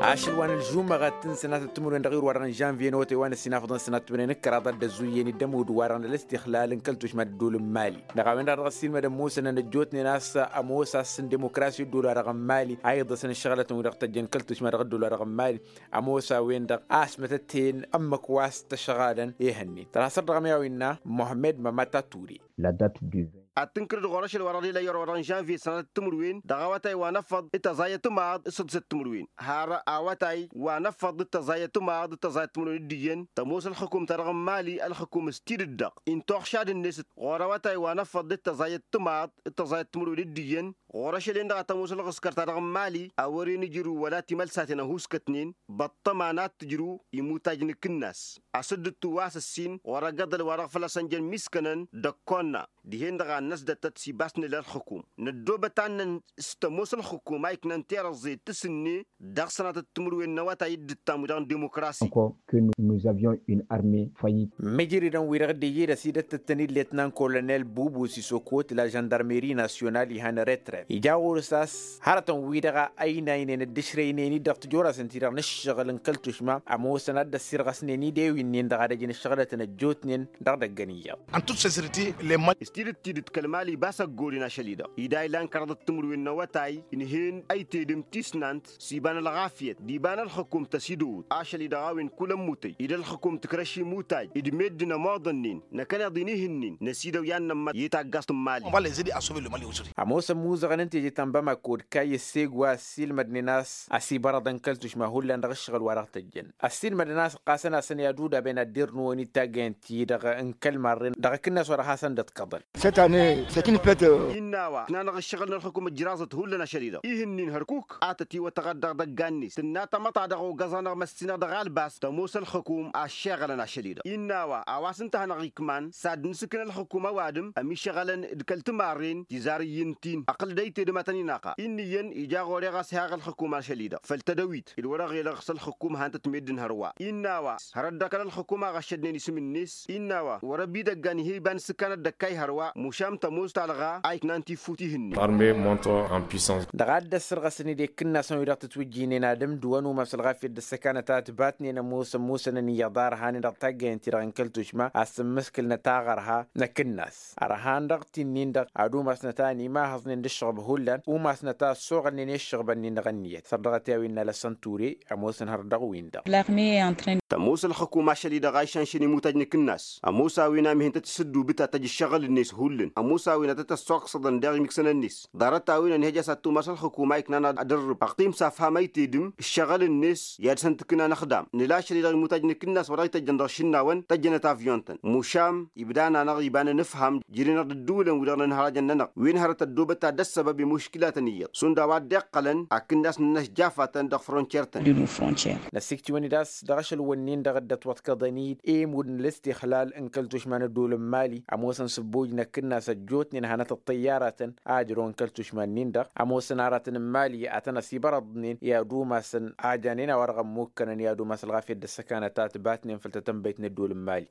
عاشل وان الجوم غاتن سنة التمرين دغير وران جانفي نوتي وان السنافضن سنة التمرين نكرا ضد الزويين الدمود وران الاستخلال كلتوش مد دول مالي نغامين رغسين مدام موسى نجوتني ناس اموسا سن ديمقراسي دول رغم مالي ايضا سن الشغلة ورغت الجن كلتوش مد دول رغم مالي اموسا وين دغ اسمتتين امك واست شغالا يهني ترى صدق رغم محمد مماتا توري la date du 20. التنكر الغرش الورالي لا يوران جانفي سنة التمروين دغواتاي ونفض التزايا تماض صد التمروين هارا اواتاي ونفض التزايا تماض التزايا التمروين ديين تموس الحكومة ترغم مالي الحكومة ستير الدق ان توخشاد الناس غورواتاي ونفض التزايا تماض التزايا التمروين ديين غرش اللي ندغ تموس الغسكر ترغم مالي اورين جرو ولا تمال ساتنا هوسكتنين بطمانات تجرو يموتاجن كناس اسد التواس السين ورقد الورق فلسنجن مسكنن دكونا ديهن دغ الناس دتت سيباسن للحكومة ندوبة تان استموس الحكومة يكنن تيرزي تسني دغ سنة التمروين نواتا يد التامودان ديمقراسي Encore que nous avions une armée faillible. مجري دان ويرغد يجي سيدة التنين ليتنان كولونيل بوبو سيسوكوت لا جاندارميري ناسيونال يهان ريتريت يجاو رساس هارتن ويرغا ايناينين الدشرينيني دغت جورا سنتيرا نشغل انكلتوش ما اموسنا الدسير غسنيني ديوينين دغا دجين الشغلة تنجوتنين دغ دغانية En toute sincérité, les Maliens استيرت تيدت كلمالي باسا قولنا شليدا إداي لان كرد التمروين نواتاي إنهين أي تيدم تيسنانت سيبان الغافية ديبان الحكومة تسيدود شليدا غاوين كل موتي إذا الحكومة تكرشي موتاي إذا مدنا ماضنين نكنا ضينيهنين نسيدا ويان نما يتاقاست on مالي va les aider à sauver le Mali aujourd'hui. اموسا موزغن انت جيتان بما كود كاي السيغوا سيل مدناس اسي بردن كلتوش ما هولا نغشغل ورق تجن السيل مدناس قاسنا سنيادودا بين الديرنو ني تاغنتي دغ انكل مارين دغ كنا سورا حسن دت قبل Cette année, c'est une fête. إناوا كنا نغشغلنا الحكومة جرازة هولنا شديدة إيهنين هركوك آتتي وتغدر دقاني سناتا مطا دغو غزانا مسينا دغال باس تموس الحكومة الشغلنا شديدة إناوا أواس انتهى نغيكمان ساد نسكن الحكومة وادم أمي شغلن دكالت مارين تزاري ينتين أقل دايت دمتاني ناقا إنيين إجاغو رغس هاغ الحكومة شديدة فالتدويت الورغ يلغس الحكومة هانت تمدن هروا إناوا هردك الحكومة غشدني نسم الناس إناوا وربي دقاني هي بان سكان الدكاي هروا مشام تموس تالغا ايك نانتي فوتيهن L'armée monte en puissance. دغاد دسر غسني دي كنا سن يرات توجيني نادم دوانو ما سلغا في الدسكانتات باتني نموس موسى ني يدار هاني دتاجين تيران كلتوش ما اسم مسكل نتاغرها نكناس ارهان دغتي نين دغ ادو مسنتاني ما حزن دشغب هولن وما سنتا سوغ ني نشغب ني نغنيت صدغتي وين لسنتوري اموس نهر دغوين دغ L'armée est en train تموس الحكومة شديدة غايشان شني موتاج كناس أموسا وينا مهن تتسدو بتا تجي الشغل الناس هولن أموسا وينا تتسوق صدن داغي مكسن الناس دارتا وينا نهجا ساتو مسا الحكومة يكنا أدرب أقيم سافها ما يتيدم الشغل الناس يادسن تكنا نخدم نلا شديدة موتاج كناس وراي تجندر شناون تجنا تافيونتن مشام يبدانا نغيبان نفهم جرينا الدولة ودرنا نهراجا ننق وين هرت الدوبتا ده السبب مشكلات نية سندوات دقلا أكناس ناس جافة دغ فرونتيرتن de nos frontières. نسيكتي وني داس دغش الونين دغدت واتكضنيد اي مودن الاستخلال انكلتوش مان الدول مالي اموسن سبوجنا كنا سجوتني نهانت الطيارة اجرو انكلتوش مان نيندغ اموسن عراتن مالي اتنا سيبردنين يا دوماسن اجانينا ورغم موكنا يا دوماس الغافية السكانتات باتنين فلتتم بيتن الدول مالي